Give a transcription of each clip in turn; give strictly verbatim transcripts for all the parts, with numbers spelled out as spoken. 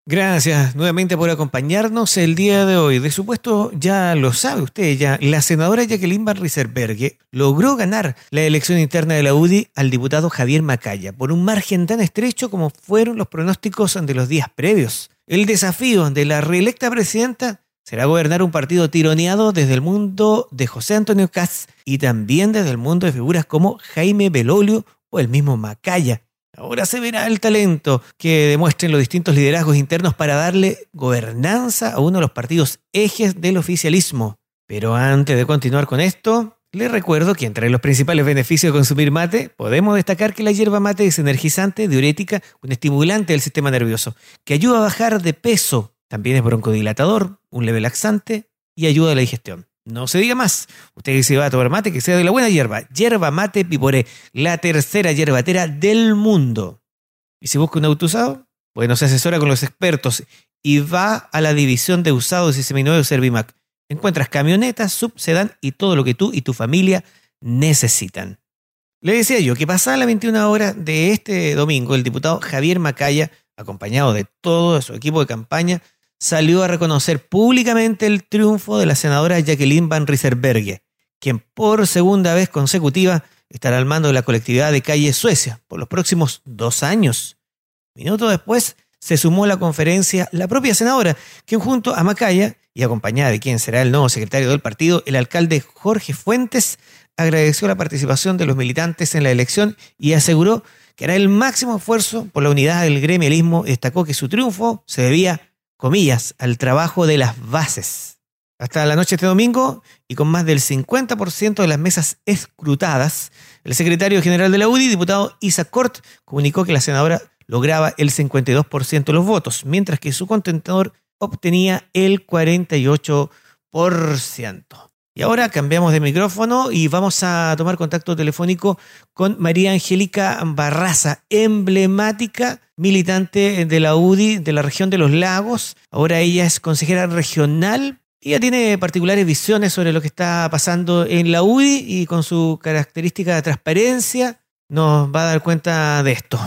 Gracias nuevamente por acompañarnos el día de hoy. De supuesto, ya lo sabe usted, ya la senadora Jacqueline Van Rysselberghe logró ganar la elección interna de la U D I al diputado Javier Macaya por un margen tan estrecho como fueron los pronósticos de los días previos. El desafío de la reelecta presidenta será gobernar un partido tironeado desde el mundo de José Antonio Kast y también desde el mundo de figuras como Jaime Belolio o el mismo Macaya. Ahora se verá el talento que demuestren los distintos liderazgos internos para darle gobernanza a uno de los partidos ejes del oficialismo. Pero antes de continuar con esto, les recuerdo que entre los principales beneficios de consumir mate, podemos destacar que la hierba mate es energizante, diurética, un estimulante del sistema nervioso, que ayuda a bajar de peso. También es broncodilatador, un leve laxante y ayuda a la digestión. No se diga más. Usted se va a tomar mate, que sea de la buena hierba. Yerba Mate Piporé, la tercera yerbatera del mundo. Y si busca un auto usado, bueno, se asesora con los expertos y va a la división de usados y seminuevos Servimac. Encuentras camionetas, sub, sedán y todo lo que tú y tu familia necesitan. Le decía yo que pasada las veintiuna horas de este domingo, el diputado Javier Macaya, acompañado de todo su equipo de campaña, salió a reconocer públicamente el triunfo de la senadora Jacqueline Van Rysselberghe, quien por segunda vez consecutiva estará al mando de la colectividad de Calle Suecia por los próximos dos años. Minutos después se sumó a la conferencia la propia senadora, quien junto a Macaya y acompañada de quien será el nuevo secretario del partido, el alcalde Jorge Fuentes, agradeció la participación de los militantes en la elección y aseguró que hará el máximo esfuerzo por la unidad del gremialismo y destacó que su triunfo se debía, comillas, al trabajo de las bases. Hasta la noche de este domingo, y con más del cincuenta por ciento de las mesas escrutadas, el secretario general de la U D I, diputado Isaac Cort, comunicó que la senadora lograba el cincuenta y dos por ciento de los votos, mientras que su contendor obtenía el cuarenta y ocho por ciento. Y ahora cambiamos de micrófono y vamos a tomar contacto telefónico con María Angélica Barraza, emblemática militante de la U D I de la región de los Lagos. Ahora ella es consejera regional y ella tiene particulares visiones sobre lo que está pasando en la U D I y con su característica de transparencia nos va a dar cuenta de esto.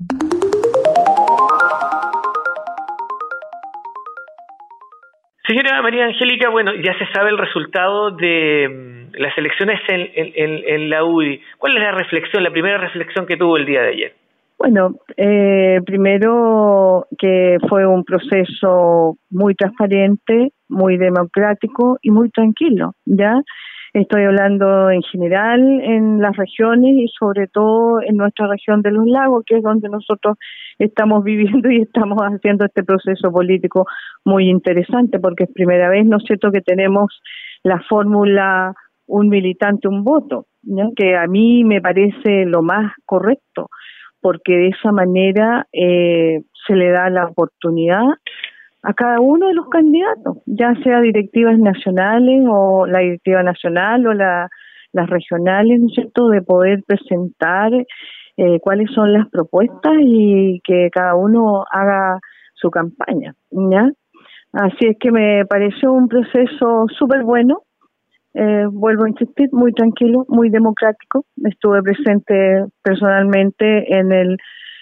Señora María Angélica, bueno, ya se sabe el resultado de las elecciones en, en, en la U D I. ¿Cuál es la reflexión, la primera reflexión que tuvo el día de ayer? Bueno, eh, primero que fue un proceso muy transparente, muy democrático y muy tranquilo, ¿ya? Estoy hablando en general en las regiones y sobre todo en nuestra región de los lagos, que es donde nosotros estamos viviendo y estamos haciendo este proceso político muy interesante, porque es primera vez, ¿no es cierto?, que tenemos la fórmula un militante, un voto, ¿ya? Que a mí me parece lo más correcto, porque de esa manera eh, se le da la oportunidad a cada uno de los candidatos, ya sea directivas nacionales o la directiva nacional o la, las regionales, ¿no es cierto?, de poder presentar eh, cuáles son las propuestas y que cada uno haga su campaña, ¿ya? Así es que me pareció un proceso súper bueno, eh, vuelvo a insistir, muy tranquilo, muy democrático. Estuve presente personalmente en el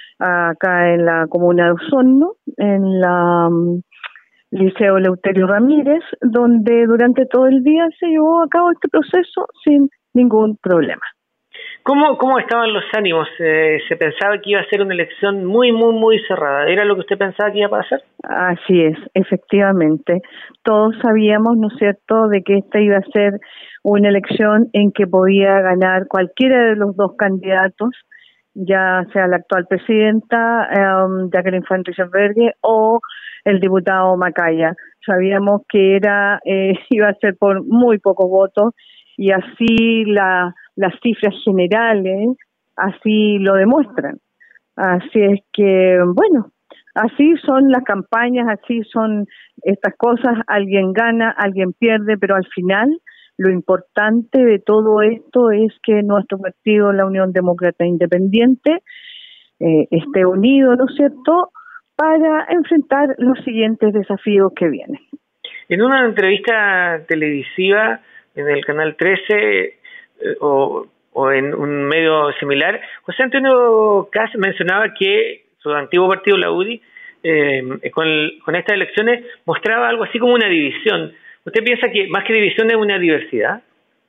acá en la comuna de Osorno, en la um, Liceo Eleuterio Ramírez, donde durante todo el día se llevó a cabo este proceso sin ningún problema. ¿Cómo, cómo estaban los ánimos? Eh, ¿Se pensaba que iba a ser una elección muy, muy, muy cerrada? ¿Era lo que usted pensaba que iba a pasar? Así es, efectivamente. Todos sabíamos, ¿no es cierto?, de que esta iba a ser una elección en que podía ganar cualquiera de los dos candidatos, ya sea la actual presidenta, um, Jacqueline Van Rysselberghe, o el diputado Macaya. Sabíamos que era eh, iba a ser por muy pocos votos y así la, las cifras generales así lo demuestran. Así es que, bueno, así son las campañas, así son estas cosas, alguien gana, alguien pierde, pero al final lo importante de todo esto es que nuestro partido, la Unión Demócrata Independiente, eh, esté unido, ¿no es cierto?, para enfrentar los siguientes desafíos que vienen. En una entrevista televisiva en el Canal trece eh, o, o en un medio similar, José Antonio Kast mencionaba que su antiguo partido, la U D I, eh, con, con estas elecciones mostraba algo así como una división. ¿Usted piensa que más que división es una diversidad?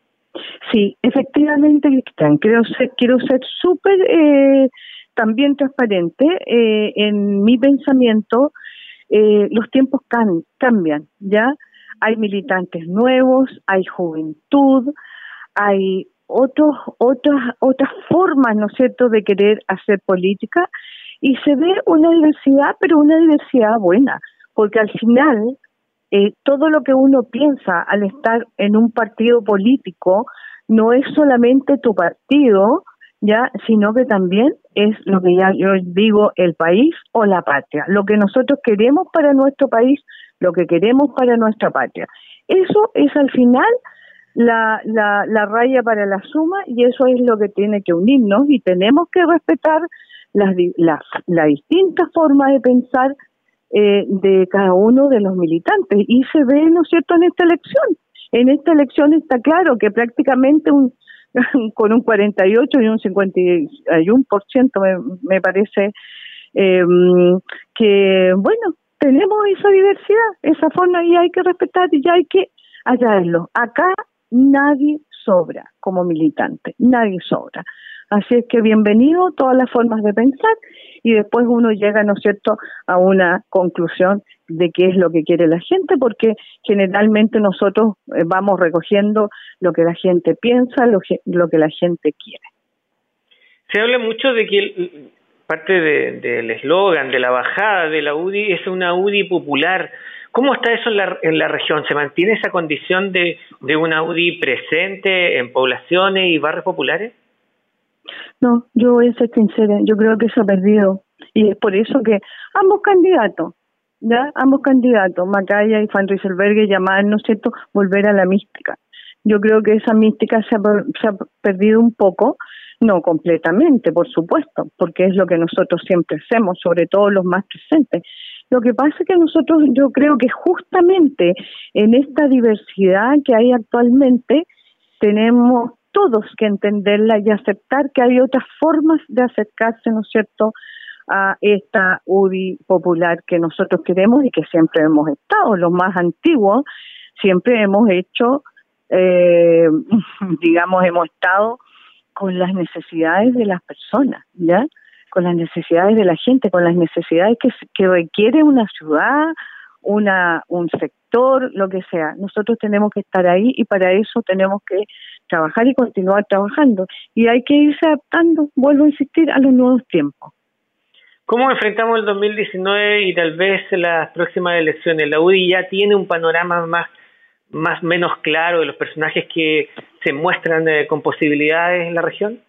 Sí, efectivamente, Cristian, quiero ser, quiero ser súper eh, también transparente. Eh, en mi pensamiento, eh, los tiempos can, cambian, ¿ya? Hay militantes nuevos, hay juventud, hay otros, otras, otras formas, ¿no es cierto?, de querer hacer política, y se ve una diversidad, pero una diversidad buena, porque al final eh, todo lo que uno piensa al estar en un partido político no es solamente tu partido, ya, sino que también es lo que ya yo digo, el país o la patria, lo que nosotros queremos para nuestro país, lo que queremos para nuestra patria. Eso es al final la, la, la raya para la suma, y eso es lo que tiene que unirnos, y tenemos que respetar las, las, las distintas formas de pensar eh, de cada uno de los militantes, y se ve, ¿no es cierto?, en esta elección. En esta elección está claro que prácticamente un con un cuarenta y ocho y un cincuenta y uno por ciento me, me parece eh, que, bueno, tenemos esa diversidad, esa forma, y hay que respetar y hay que hallarlo. Acá nadie sobra como militante, nadie sobra. Así es que bienvenido todas las formas de pensar, y después uno llega, ¿no es cierto?, a una conclusión de qué es lo que quiere la gente, porque generalmente nosotros vamos recogiendo lo que la gente piensa, lo que, lo que la gente quiere. Se habla mucho de que el, parte de, del eslogan, de la bajada de la U D I, es una U D I popular. ¿Cómo está eso en la, en la región? ¿Se mantiene esa condición de, de una U D I presente en poblaciones y barrios populares? No, yo voy a ser sincera, yo creo que se ha perdido, y es por eso que ambos candidatos, ya, ambos candidatos, Macaya y Van Rieselberghe, llamaban, ¿no es cierto?, volver a la mística. Yo creo que esa mística se ha, se ha perdido un poco, no completamente, por supuesto, porque es lo que nosotros siempre hacemos, sobre todo los más presentes. Lo que pasa es que nosotros, yo creo que justamente en esta diversidad que hay actualmente, tenemos todos que entenderla y aceptar que hay otras formas de acercarse, ¿no es cierto?, a esta U D I popular que nosotros queremos y que siempre hemos estado. Los más antiguos siempre hemos hecho, eh, digamos, hemos estado con las necesidades de las personas, ¿ya?, con las necesidades de la gente, con las necesidades que, que requiere una ciudad, una un sector, lo que sea. Nosotros tenemos que estar ahí, y para eso tenemos que trabajar y continuar trabajando, y hay que irse adaptando, vuelvo a insistir, a los nuevos tiempos. ¿Cómo enfrentamos el dos mil diecinueve y tal vez las próximas elecciones? ¿La U D I ya tiene un panorama más más menos claro de los personajes que se muestran eh, con posibilidades en la región?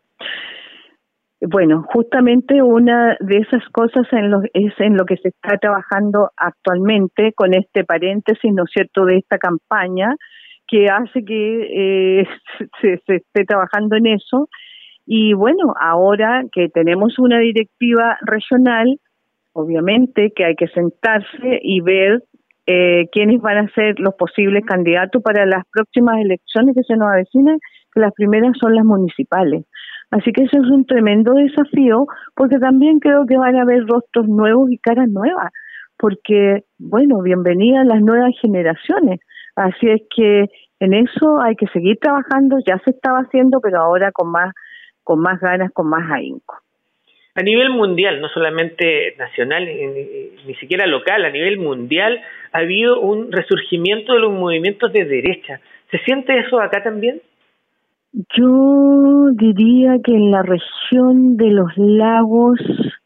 Bueno, justamente una de esas cosas en lo, es en lo que se está trabajando actualmente, con este paréntesis, ¿no es cierto?, de esta campaña, que hace que eh, se, se esté trabajando en eso. Y bueno, ahora que tenemos una directiva regional, obviamente que hay que sentarse y ver eh, quiénes van a ser los posibles candidatos para las próximas elecciones que se nos avecinan, que las primeras son las municipales. Así que eso es un tremendo desafío, porque también creo que van a haber rostros nuevos y caras nuevas, porque, bueno, bienvenidas las nuevas generaciones. Así es que en eso hay que seguir trabajando, ya se estaba haciendo, pero ahora con más con más ganas, con más ahínco. A nivel mundial, no solamente nacional, ni, ni siquiera local, a nivel mundial ha habido un resurgimiento de los movimientos de derecha. ¿Se siente eso acá también? Yo diría que en la región de los lagos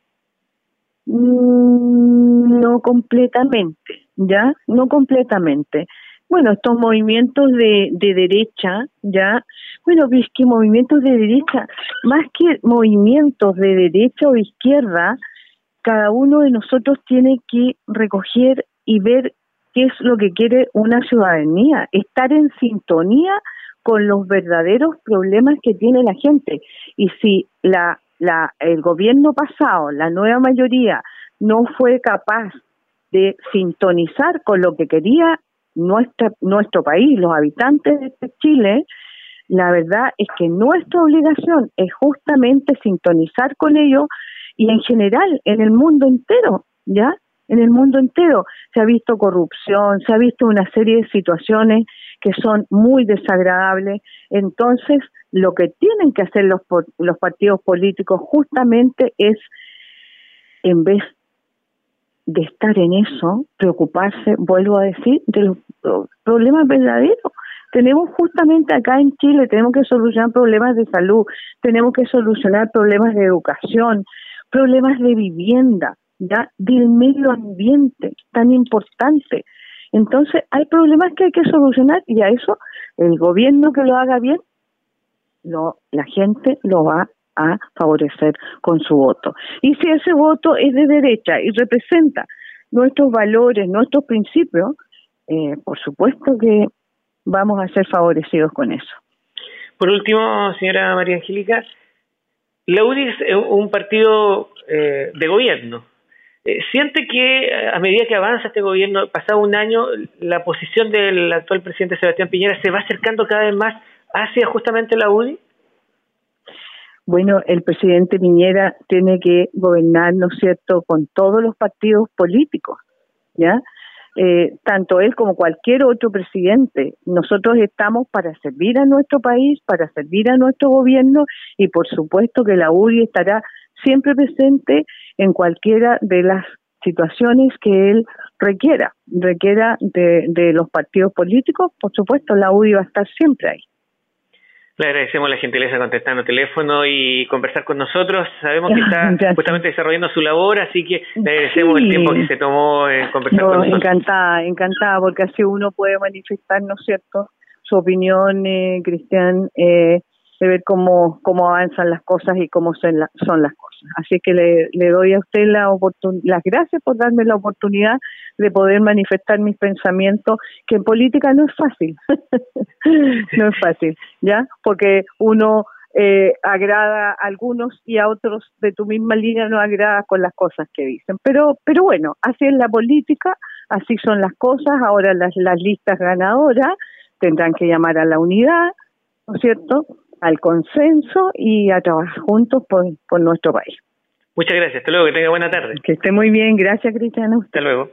mmm, no completamente, ¿ya? No completamente. Bueno, estos movimientos de, de derecha, ¿ya? Bueno, es que movimientos de derecha, más que movimientos de derecha o izquierda, cada uno de nosotros tiene que recoger y ver qué es lo que quiere una ciudadanía, estar en sintonía con los verdaderos problemas que tiene la gente. Y si la, la, el gobierno pasado, la nueva mayoría, no fue capaz de sintonizar con lo que quería nuestra, nuestro país, los habitantes de Chile, la verdad es que nuestra obligación es justamente sintonizar con ellos, y en general en el mundo entero, ¿ya? En el mundo entero se ha visto corrupción, se ha visto una serie de situaciones que son muy desagradables. Entonces, lo que tienen que hacer los, los partidos políticos justamente es, en vez de estar en eso, preocuparse, vuelvo a decir, de los problemas verdaderos. Tenemos justamente acá en Chile, tenemos que solucionar problemas de salud, tenemos que solucionar problemas de educación, problemas de vivienda, ¿ya? Del medio ambiente, tan importante. Entonces, hay problemas que hay que solucionar y a eso el gobierno que lo haga bien, lo, la gente lo va a favorecer con su voto. Y si ese voto es de derecha y representa nuestros valores, nuestros principios, eh, por supuesto que vamos a ser favorecidos con eso. Por último, señora María Angélica, la U D I es un partido eh, de gobierno. Eh, ¿Siente que a medida que avanza este gobierno, pasado un año, la posición del actual presidente Sebastián Piñera se va acercando cada vez más hacia justamente la U D I? Bueno, el presidente Piñera tiene que gobernar, ¿no es cierto?, con todos los partidos políticos, ¿ya? Eh, tanto él como cualquier otro presidente. Nosotros estamos para servir a nuestro país, para servir a nuestro gobierno y por supuesto que la U D I estará siempre presente en cualquiera de las situaciones que él requiera, requiera de, de los partidos políticos. Por supuesto, la U D I va a estar siempre ahí. Le agradecemos la gentileza de contestar el teléfono y conversar con nosotros. Sabemos que está Gracias. Justamente desarrollando su labor, así que le agradecemos Sí. el tiempo que se tomó en conversar No, con nosotros. encantada, encantada, porque así uno puede manifestar, ¿no es cierto?, su opinión, eh, Cristian, eh, de ver cómo cómo avanzan las cosas y cómo son, la, son las cosas. Así que le, le doy a usted la oportun- las gracias por darme la oportunidad de poder manifestar mis pensamientos, que en política no es fácil, no es fácil, ¿ya? Porque uno eh, agrada a algunos y a otros de tu misma línea no agrada con las cosas que dicen. Pero pero bueno, así es la política, así son las cosas. Ahora las, las listas ganadoras tendrán que llamar a la unidad, ¿no es cierto?, al consenso y a trabajar juntos por, por nuestro país. Muchas gracias. Hasta luego. Que tenga buena tarde. Que esté muy bien. Gracias, Cristiana. Hasta luego.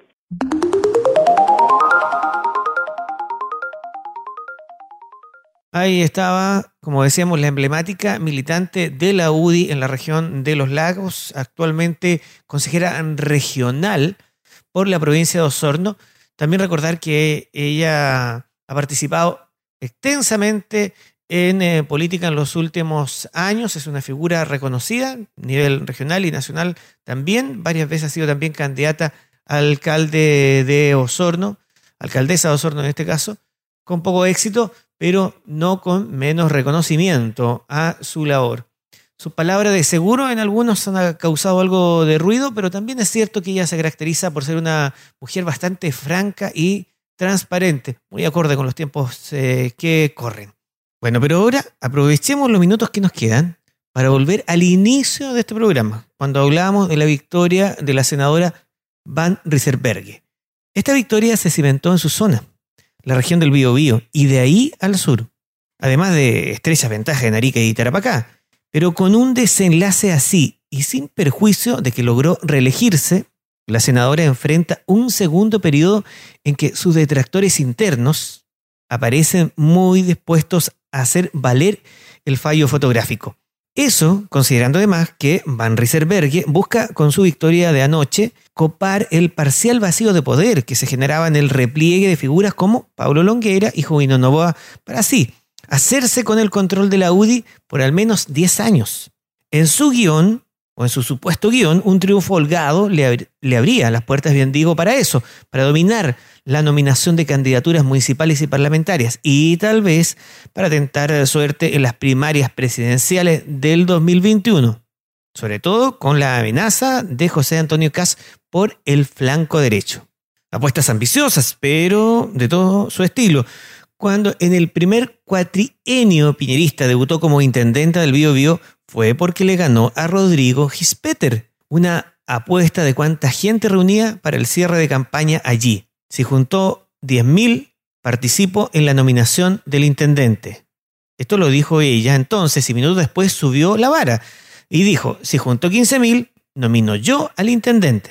Ahí estaba, como decíamos, la emblemática militante de la U D I en la región de Los Lagos, actualmente consejera regional por la provincia de Osorno. También recordar que ella ha participado extensamente en eh, política en los últimos años, es una figura reconocida a nivel regional y nacional también. Varias veces ha sido también candidata a alcalde de Osorno, alcaldesa de Osorno en este caso, con poco éxito, pero no con menos reconocimiento a su labor. Sus palabras de seguro en algunos han causado algo de ruido, pero también es cierto que ella se caracteriza por ser una mujer bastante franca y transparente, muy acorde con los tiempos eh, que corren. Bueno, pero ahora aprovechemos los minutos que nos quedan para volver al inicio de este programa, cuando hablábamos de la victoria de la senadora Van Rieselberghe. Esta victoria se cimentó en su zona, la región del Biobío, y de ahí al sur, además de estrechas ventajas en Arica y Tarapacá, pero con un desenlace así y sin perjuicio de que logró reelegirse, la senadora enfrenta un segundo periodo en que sus detractores internos aparecen muy dispuestos a hacer valer el fallo fotográfico. Eso considerando además que Van Rieselberghe busca con su victoria de anoche copar el parcial vacío de poder que se generaba en el repliegue de figuras como Paulo Longueira y Jovino Novoa para así hacerse con el control de la U D I por al menos diez años. En su guión, o en su supuesto guión, un triunfo holgado le, ab- le abría las puertas, bien digo, para eso, para dominar la nominación de candidaturas municipales y parlamentarias y tal vez para tentar suerte en las primarias presidenciales del dos mil veintiuno, sobre todo con la amenaza de José Antonio Kast por el flanco derecho. Apuestas ambiciosas, pero de todo su estilo. Cuando en el primer cuatrienio piñerista debutó como intendenta del Biobío fue porque le ganó a Rodrigo Gispeter, una apuesta de cuánta gente reunía para el cierre de campaña allí. Si juntó diez mil, participó en la nominación del intendente. Esto lo dijo ella entonces y minutos después subió la vara y dijo, si juntó quince mil, nomino yo al intendente.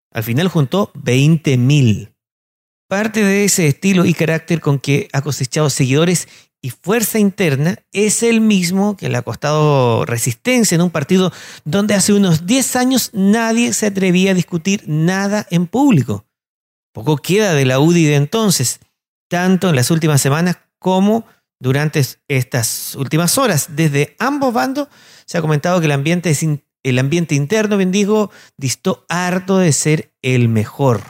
Al final juntó veinte mil. Parte de ese estilo y carácter con que ha cosechado seguidores y fuerza interna es el mismo que le ha costado resistencia en un partido donde hace unos diez años nadie se atrevía a discutir nada en público. Poco queda de la U D I de entonces, tanto en las últimas semanas como durante estas últimas horas. Desde ambos bandos se ha comentado que el ambiente, el ambiente interno, bien digo, distó harto de ser el mejor.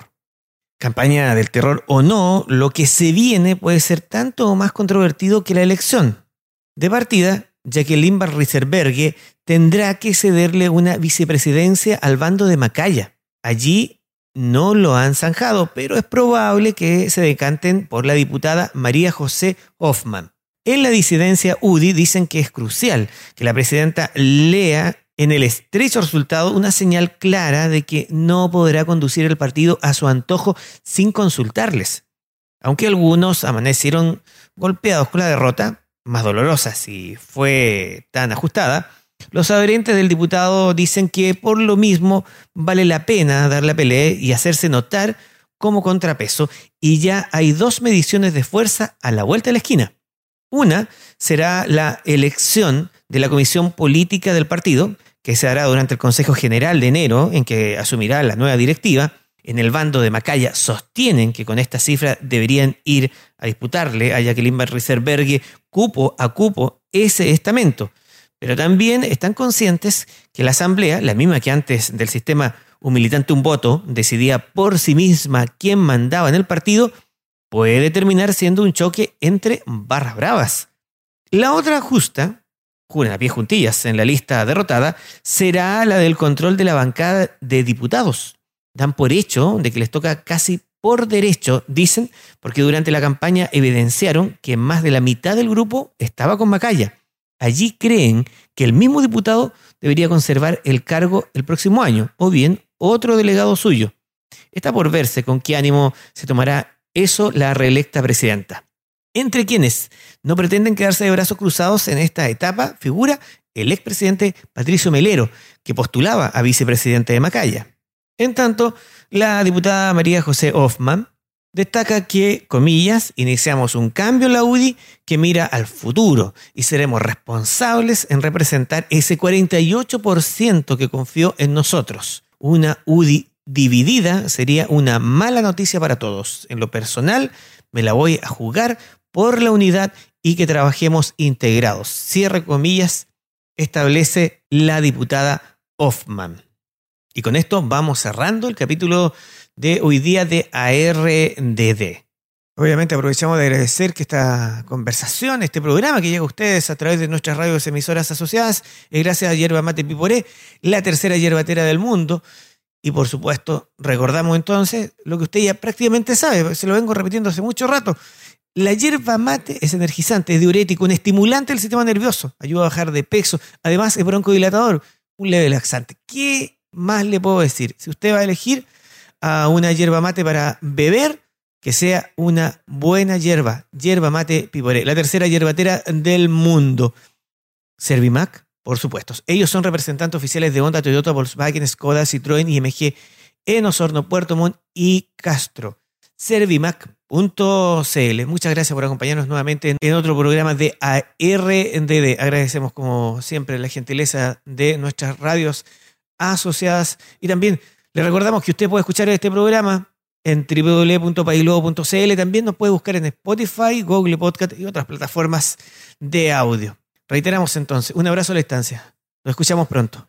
Campaña del terror o no, lo que se viene puede ser tanto o más controvertido que la elección. De partida, Jacqueline Van Rieselberghe tendrá que cederle una vicepresidencia al bando de Macaya. Allí no lo han zanjado, pero es probable que se decanten por la diputada María José Hoffman. En la disidencia U D I dicen que es crucial que la presidenta lea en el estrecho resultado una señal clara de que no podrá conducir el partido a su antojo sin consultarles. Aunque algunos amanecieron golpeados con la derrota, más dolorosa si fue tan ajustada, los adherentes del diputado dicen que por lo mismo vale la pena dar la pelea y hacerse notar como contrapeso, y ya hay dos mediciones de fuerza a la vuelta de la esquina. Una será la elección de la comisión política del partido, que se hará durante el Consejo General de enero, en que asumirá la nueva directiva. En el bando de Macaya sostienen que con esta cifra deberían ir a disputarle a Jacqueline Van Rieselberghe cupo a cupo ese estamento. Pero también están conscientes que la Asamblea, la misma que antes del sistema un militante un voto, decidía por sí misma quién mandaba en el partido, puede terminar siendo un choque entre barras bravas. La otra justa, juran a pie juntillas en la lista derrotada, será la del control de la bancada de diputados. Dan por hecho de que les toca casi por derecho, dicen, porque durante la campaña evidenciaron que más de la mitad del grupo estaba con Macaya. Allí creen que el mismo diputado debería conservar el cargo el próximo año, o bien otro delegado suyo. Está por verse con qué ánimo se tomará eso la reelecta presidenta. Entre quienes no pretenden quedarse de brazos cruzados en esta etapa figura el expresidente Patricio Melero, que postulaba a vicepresidente de Macaya. En tanto, la diputada María José Hoffman destaca que, comillas, iniciamos un cambio en la U D I que mira al futuro y seremos responsables en representar ese cuarenta y ocho por ciento que confió en nosotros. Una U D I dividida sería una mala noticia para todos. En lo personal, me la voy a jugar por la unidad y que trabajemos integrados. Cierre comillas, establece la diputada Hoffman. Y con esto vamos cerrando el capítulo de hoy día de A R D D. Obviamente aprovechamos de agradecer que esta conversación, este programa que llega a ustedes a través de nuestras radios emisoras asociadas, es gracias a Yerba Mate Piporé, la tercera yerbatera del mundo. Y por supuesto, recordamos entonces lo que usted ya prácticamente sabe, se lo vengo repitiendo hace mucho rato. La yerba mate es energizante, es diurético, un estimulante del sistema nervioso, ayuda a bajar de peso, además es broncodilatador, un leve laxante. ¿Qué más le puedo decir? Si usted va a elegir a una yerba mate para beber, que sea una buena yerba, Yerba Mate Piporé, la tercera yerbatera del mundo. Servimac, por supuesto. Ellos son representantes oficiales de Honda, Toyota, Volkswagen, Skoda, Citroën, I M G, en Osorno, Puerto Montt y Castro. Servimac punto c l. Muchas gracias por acompañarnos nuevamente en otro programa de A R D D. Agradecemos como siempre la gentileza de nuestras radios asociadas y también le recordamos que usted puede escuchar este programa en doble u doble u doble u punto pailobo punto c l. También nos puede buscar en Spotify, Google Podcast y otras plataformas de audio. Reiteramos entonces, un abrazo a la distancia. Nos escuchamos pronto.